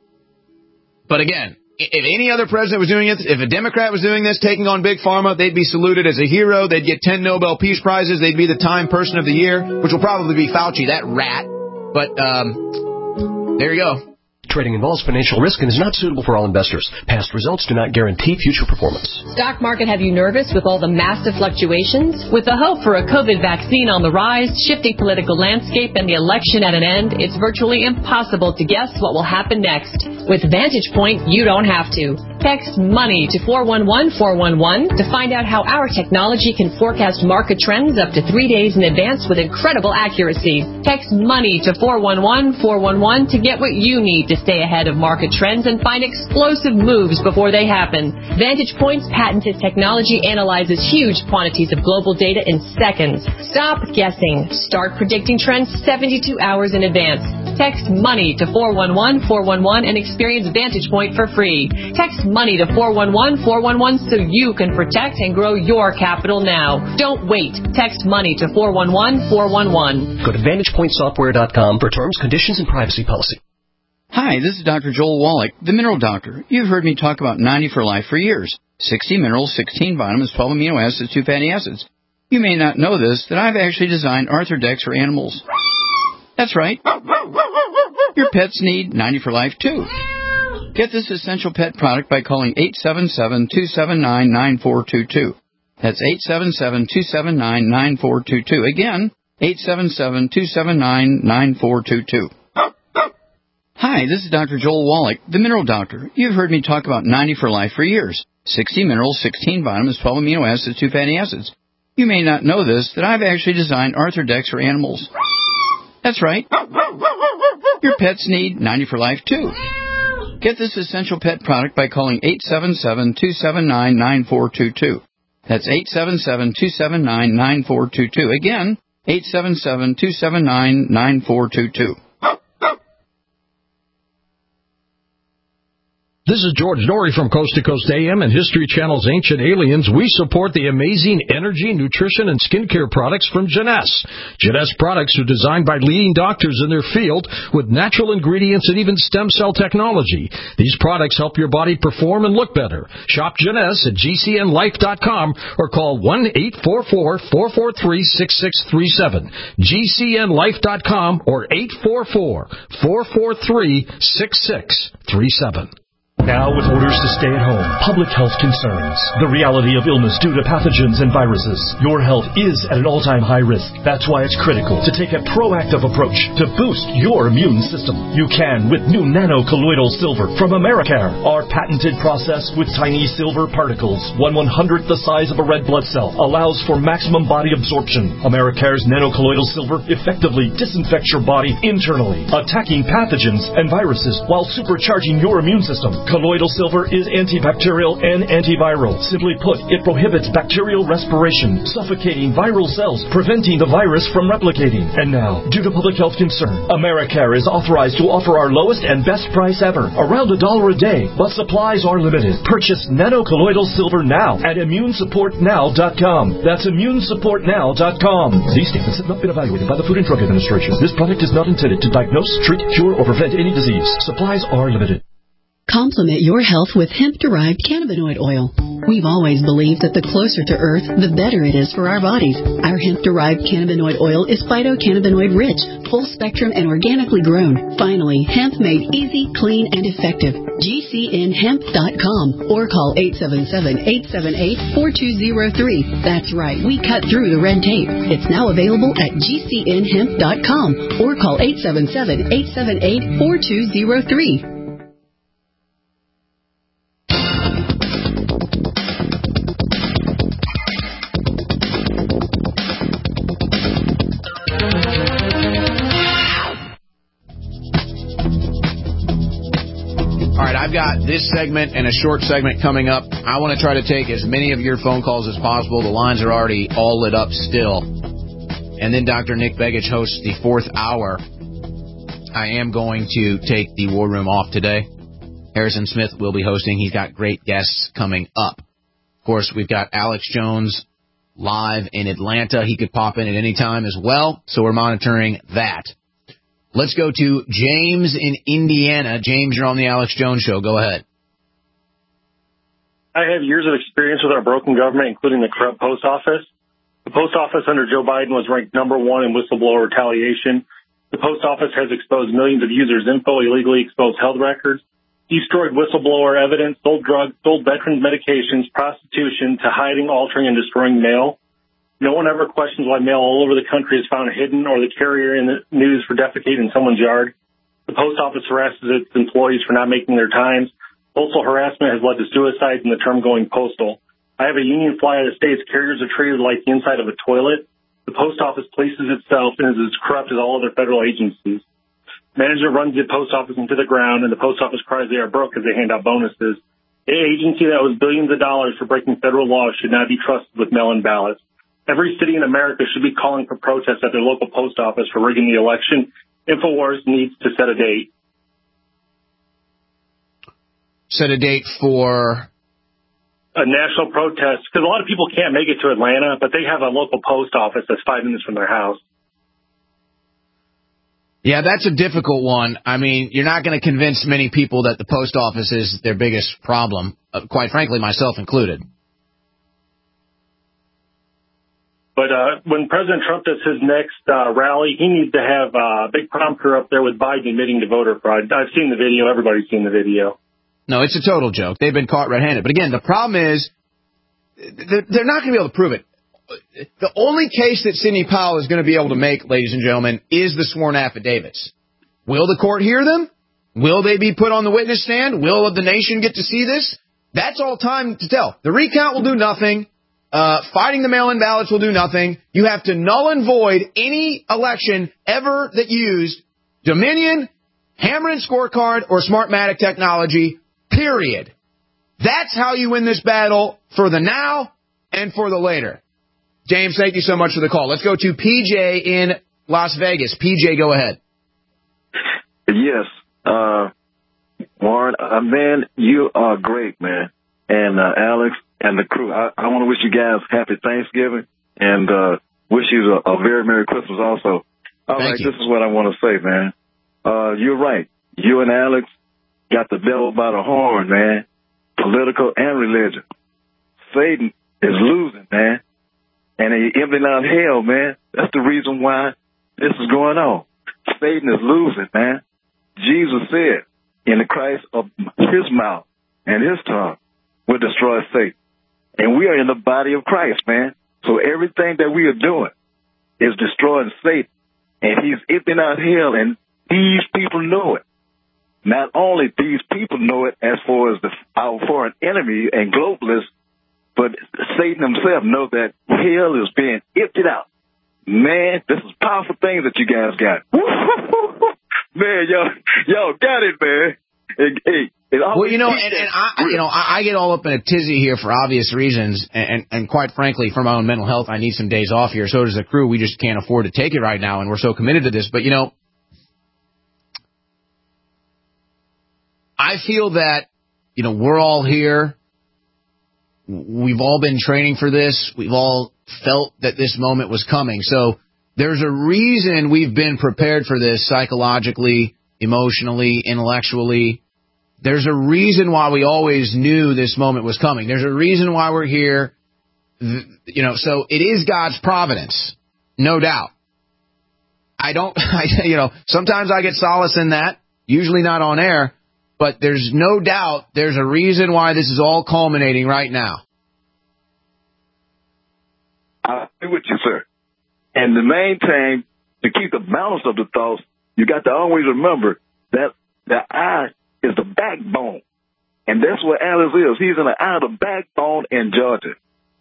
But again, if any other president was doing it, if a Democrat was doing this, taking on Big Pharma, they'd be saluted as a hero. They'd get 10 Nobel Peace Prizes. They'd be the Time Person of the Year, which will probably be Fauci, that rat. But there you go. Trading involves financial risk and is not suitable for all investors. Past results do not guarantee future performance. Stock market have you nervous with all the massive fluctuations? With the hope for a COVID vaccine on the rise, shifting political landscape, and the election at an end, it's virtually impossible to guess what will happen next. With Vantage Point, you don't have to. Text MONEY to 411-411 to find out how our technology can forecast market trends up to 3 days in advance with incredible accuracy. Text MONEY to 411-411 to get what you need to stay ahead of market trends and find explosive moves before they happen. Vantage Point's patented technology analyzes huge quantities of global data in seconds. Stop guessing. Start predicting trends 72 hours in advance. Text MONEY to 411-411 and experience Vantage Point for free. Text MONEY to 411-411 so you can protect and grow your capital now. Don't wait. Text MONEY to 411-411. Go to VantagePointSoftware.com for terms, conditions, and privacy policy. Hi, this is Dr. Joel Wallach, the Mineral Doctor. You've heard me talk about 90 for Life for years. 60 minerals, 16 vitamins, 12 amino acids, 2 fatty acids. You may not know this, that I've actually designed Arthrodex for animals. That's right. Your pets need 90 for Life, too. Get this essential pet product by calling 877-279-9422. That's 877-279-9422. Again, 877-279-9422. Hi, this is Dr. Joel Wallach, the Mineral Doctor. You've heard me talk about 90 for Life for years. 60 minerals, 16 vitamins, 12 amino acids, 2 fatty acids. You may not know this, that I've actually designed Arthrodex for animals. That's right. Your pets need 90 for Life, too. Get this essential pet product by calling 877-279-9422. That's 877-279-9422. Again, 877-279-9422. This is George Norrie from Coast to Coast AM and History Channel's Ancient Aliens. We support the amazing energy, nutrition, and skincare products from Jeunesse. Jeunesse products are designed by leading doctors in their field with natural ingredients and even stem cell technology. These products help your body perform and look better. Shop Jeunesse at GCNlife.com or call 1-844-443-6637. GCNlife.com or 844-443-6637. Now, with orders to stay at home, public health concerns, the reality of illness due to pathogens and viruses, your health is at an all-time high risk. That's why it's critical to take a proactive approach to boost your immune system. You can with new nano-colloidal silver from Americare. Our patented process with tiny silver particles, 1/100th the size of a red blood cell, allows for maximum body absorption. Americare's nano-colloidal silver effectively disinfects your body internally, attacking pathogens and viruses while supercharging your immune system. Colloidal silver is antibacterial and antiviral. Simply put, it prohibits bacterial respiration, suffocating viral cells, preventing the virus from replicating. And now, due to public health concern, Americare is authorized to offer our lowest and best price ever, around $1 a day, but supplies are limited. Purchase nano-colloidal silver now at ImmuneSupportNow.com. That's ImmuneSupportNow.com. These statements have not been evaluated by the Food and Drug Administration. This product is not intended to diagnose, treat, cure, or prevent any disease. Supplies are limited. Complement your health with hemp-derived cannabinoid oil. We've always believed that the closer to Earth, the better it is for our bodies. Our hemp-derived cannabinoid oil is phytocannabinoid-rich, full-spectrum, and organically grown. Finally, hemp made easy, clean, and effective. GCNhemp.com or call 877-878-4203. That's right, we cut through the red tape. It's now available at GCNhemp.com or call 877-878-4203. I've got this segment and a short segment coming up. I want to try to take as many of your phone calls as possible. The lines are already all lit up still. And then Dr. Nick Begich hosts the fourth hour. I am going to take the War Room off today. Harrison Smith will be hosting. He's got great guests coming up. Of course, we've got Alex Jones live in Atlanta. He could pop in at any time as well, so we're monitoring that. Let's go to James in Indiana. James, you're on the Alex Jones Show. Go ahead. I have years of experience with our broken government, including the corrupt post office. The post office under Joe Biden was ranked #1 in whistleblower retaliation. The post office has exposed millions of users' info, illegally exposed health records, destroyed whistleblower evidence, sold drugs, sold veterans medications, prostitution, to hiding, altering, and destroying mail. No one ever questions why mail all over the country is found hidden or the carrier in the news for defecating in someone's yard. The post office harasses its employees for not making their times. Postal harassment has led to suicides and the term going postal. I have a union flyer that states carriers are treated like the inside of a toilet. The post office polices itself and is as corrupt as all other federal agencies. Management runs the post office into the ground, and the post office cries they are broke as they hand out bonuses. An agency that was billions of dollars for breaking federal laws should not be trusted with mail-in ballots. Every city in America should be calling for protests at their local post office for rigging the election. InfoWars needs to set a date. Set a date for a national protest, because a lot of people can't make it to Atlanta, but they have a local post office that's 5 minutes from their house. Yeah, that's a difficult one. I mean, you're not going to convince many people that the post office is their biggest problem, quite frankly, myself included. But when President Trump does his next rally, he needs to have a big prompter up there with Biden admitting to voter fraud. I've seen the video. Everybody's seen the video. No, it's a total joke. They've been caught red-handed. But again, the problem is they're not going to be able to prove it. The only case that Sidney Powell is going to be able to make, ladies and gentlemen, is the sworn affidavits. Will the court hear them? Will they be put on the witness stand? Will the nation get to see this? That's all time to tell. The recount will do nothing. Fighting the mail-in ballots will do nothing. You have to null and void any election ever that used Dominion, Hammer-In scorecard, or Smartmatic technology, period. That's how you win this battle for the now and for the later. James, thank you so much for the call. Let's go to PJ in Las Vegas. PJ, go ahead. Yes. Warren, man, you are great, man. And Alex and the crew, I want to wish you guys happy Thanksgiving and wish you a very Merry Christmas also. All right, this is what I want to say, man. You're right. You and Alex got the devil by the horn, man. Political and religion. Satan is losing, man. And he emptying out hell, man. That's the reason why this is going on. Satan is losing, man. Jesus said in the Christ of his mouth and his tongue will destroy Satan. And we are in the body of Christ, man. So everything that we are doing is destroying Satan. And he's emptying out hell, and these people know it. Not only these people know it as far as our foreign enemy and globalists, but Satan himself knows that hell is being emptied out. Man, this is powerful things that you guys got. Man, y'all got it, man. Hey, well, I get all up in a tizzy here for obvious reasons, and quite frankly, for my own mental health, I need some days off here. So does the crew. We just can't afford to take it right now, and we're so committed to this. But, I feel that, we're all here. We've all been training for this. We've all felt that this moment was coming. So there's a reason we've been prepared for this psychologically, emotionally, intellectually. There's a reason why we always knew this moment was coming. There's a reason why we're here. So it is God's providence, no doubt. Sometimes I get solace in that, usually not on air, but there's no doubt there's a reason why this is all culminating right now. I agree with you, sir. And the main thing, to keep the balance of the thoughts, you got to always remember that the eye is the backbone. And that's what Alex is. He's in the eye of the backbone in Georgia.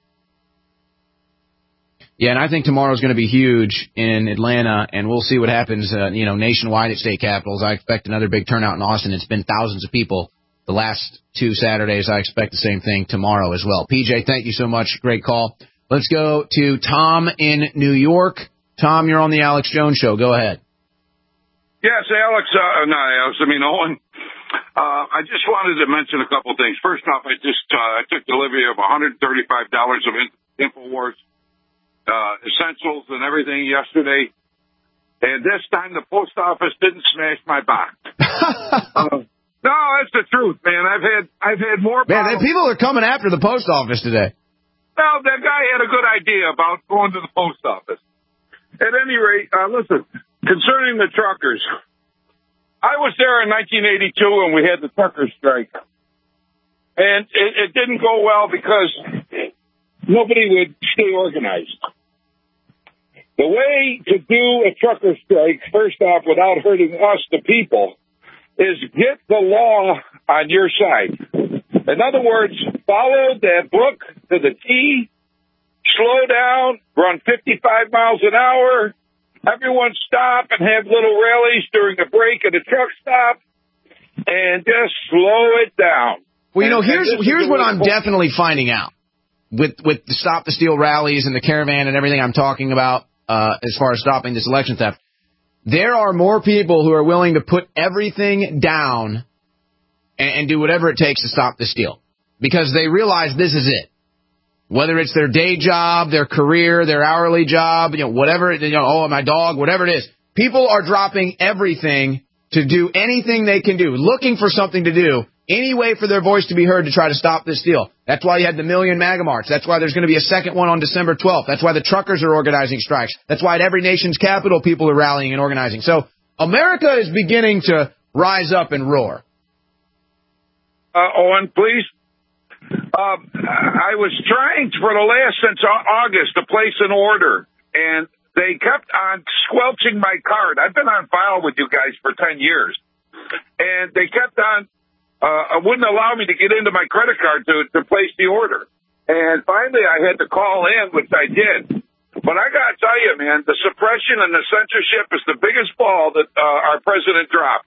Yeah, and I think tomorrow's going to be huge in Atlanta, and we'll see what happens, nationwide at state capitals. I expect another big turnout in Austin. It's been thousands of people the last 2 Saturdays. I expect the same thing tomorrow as well. PJ, thank you so much. Great call. Let's go to Tom in New York. Tom, you're on the Alex Jones Show. Go ahead. Yes, Alex. Owen. I just wanted to mention a couple things. First off, I took delivery of $135 of InfoWars essentials and everything yesterday, and this time the post office didn't smash my box. No, that's the truth, man. I've had more. Man, people are coming after the post office today. Well, that guy had a good idea about going to the post office. At any rate, listen, concerning the truckers, I was there in 1982 when we had the trucker strike. And it didn't go well because nobody would stay organized. The way to do a trucker strike, first off, without hurting us, the people, is get the law on your side. In other words, follow that book to the T, slow down, run 55 miles an hour, everyone stop and have little rallies during the break at a truck stop, and just slow it down. Well, here's what I'm definitely finding out with the Stop the Steal rallies and the caravan and everything I'm talking about as far as stopping this election theft. There are more people who are willing to put everything down and do whatever it takes to stop the steal because they realize this is it. Whether it's their day job, their career, their hourly job, whatever, my dog, whatever it is. People are dropping everything to do anything they can do, looking for something to do, any way for their voice to be heard to try to stop this deal. That's why you had the Million MAGA March. That's why there's going to be a second one on December 12th. That's why the truckers are organizing strikes. That's why at every nation's capital people are rallying and organizing. So America is beginning to rise up and roar. Owen, please. I was trying since August to place an order, and they kept on squelching my card. I've been on file with you guys for 10 years, and they kept on wouldn't allow me to get into my credit card to place the order. And finally, I had to call in, which I did. But I got to tell you, man, the suppression and the censorship is the biggest ball that our president dropped.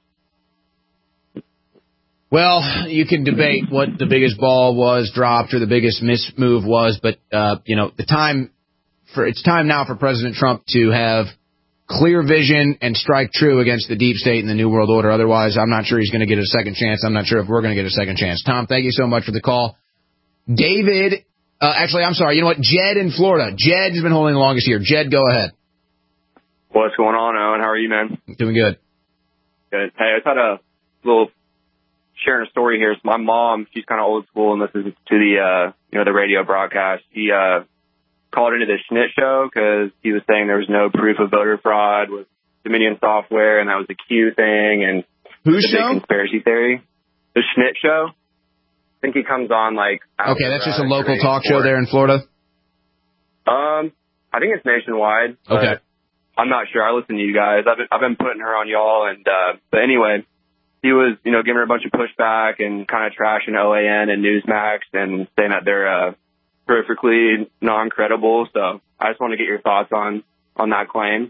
Well, you can debate what the biggest ball was dropped or the biggest mismove was, but it's time now for President Trump to have clear vision and strike true against the deep state and the New World Order. Otherwise, I'm not sure he's going to get a second chance. I'm not sure if we're going to get a second chance. Tom, thank you so much for the call. David, I'm sorry. You know what? Jed in Florida. Jed has been holding the longest here. Jed, go ahead. What's going on, Owen? How are you, man? Doing good. Good. Hey, I just had a little sharing a story here. So my mom, she's kind of old school and listens to the the radio broadcast. She called into the Schnitt show because he was saying there was no proof of voter fraud with Dominion software, and that was the Q thing and whose the show? Big conspiracy theory. The Schnitt show. I think he comes on Okay, that's just a local talk show there in Florida. I think it's nationwide. Okay. I'm not sure. I listen to you guys. I've been putting her on y'all, and but anyway, he was giving her a bunch of pushback and kind of trashing OAN and Newsmax and saying that they're perfectly non-credible. So I just want to get your thoughts on that claim.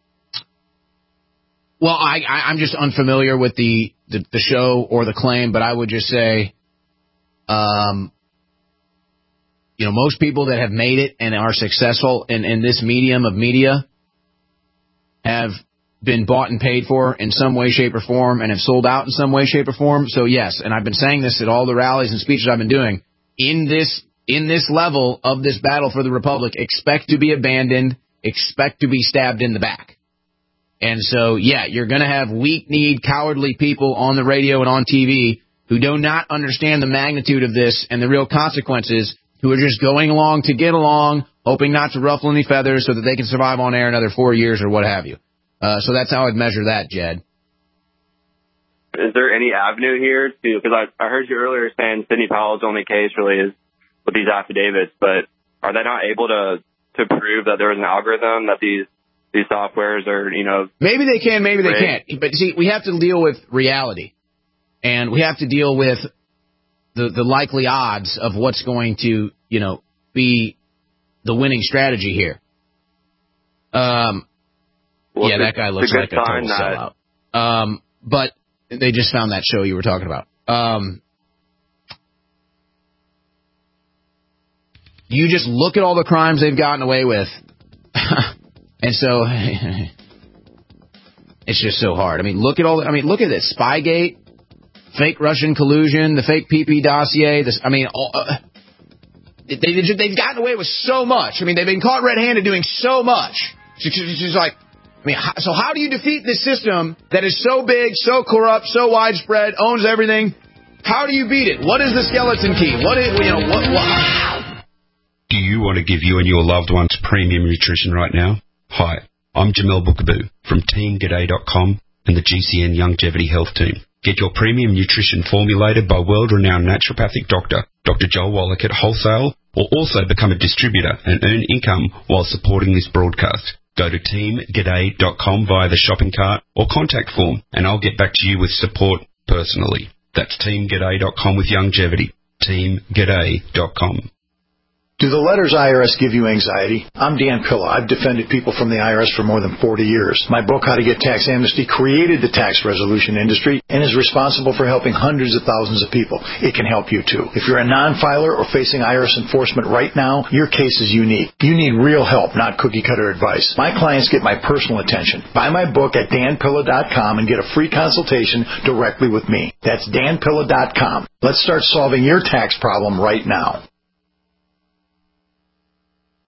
Well, I'm just unfamiliar with the show or the claim, but I would just say, most people that have made it and are successful in this medium of media have been bought and paid for in some way, shape, or form and have sold out in some way, shape, or form. So, yes, and I've been saying this at all the rallies and speeches I've been doing, in this level of this battle for the Republic, expect to be abandoned, expect to be stabbed in the back. And so, yeah, you're going to have weak-kneed, cowardly people on the radio and on TV who do not understand the magnitude of this and the real consequences, who are just going along to get along, hoping not to ruffle any feathers so that they can survive on air another 4 years or what have you. So that's how I'd measure that, Jed. Is there any avenue here to, because I heard you earlier saying Sidney Powell's only case really is with these affidavits, but are they not able to prove that there was an algorithm, that these softwares are, Maybe they can, maybe they can't. But see, we have to deal with reality, and we have to deal with the likely odds of what's going to, be the winning strategy here. That guy looks like a total sellout. But they just found that show you were talking about. You just look at all the crimes they've gotten away with. And so it's just so hard. Look at this. Spygate, fake Russian collusion, the fake PP dossier. They've gotten away with so much. They've been caught red-handed doing so much. It's just like, so how do you defeat this system that is so big, so corrupt, so widespread, owns everything? How do you beat it? What is the skeleton key? What? Do you want to give you and your loved ones premium nutrition right now? Hi, I'm Jamel Bookaboo from TeamGaday.com and the GCN Longevity Health Team. Get your premium nutrition formulated by world-renowned naturopathic doctor, Dr. Joel Wallach at wholesale, or also become a distributor and earn income while supporting this broadcast. Go to TeamGaday.com via the shopping cart or contact form, and I'll get back to you with support personally. That's TeamGaday.com with longevity. TeamGaday.com. Do the letters IRS give you anxiety? I'm Dan Pilla. I've defended people from the IRS for more than 40 years. My book, How to Get Tax Amnesty, created the tax resolution industry and is responsible for helping hundreds of thousands of people. It can help you, too. If you're a non-filer or facing IRS enforcement right now, your case is unique. You need real help, not cookie-cutter advice. My clients get my personal attention. Buy my book at danpilla.com and get a free consultation directly with me. That's danpilla.com. Let's start solving your tax problem right now.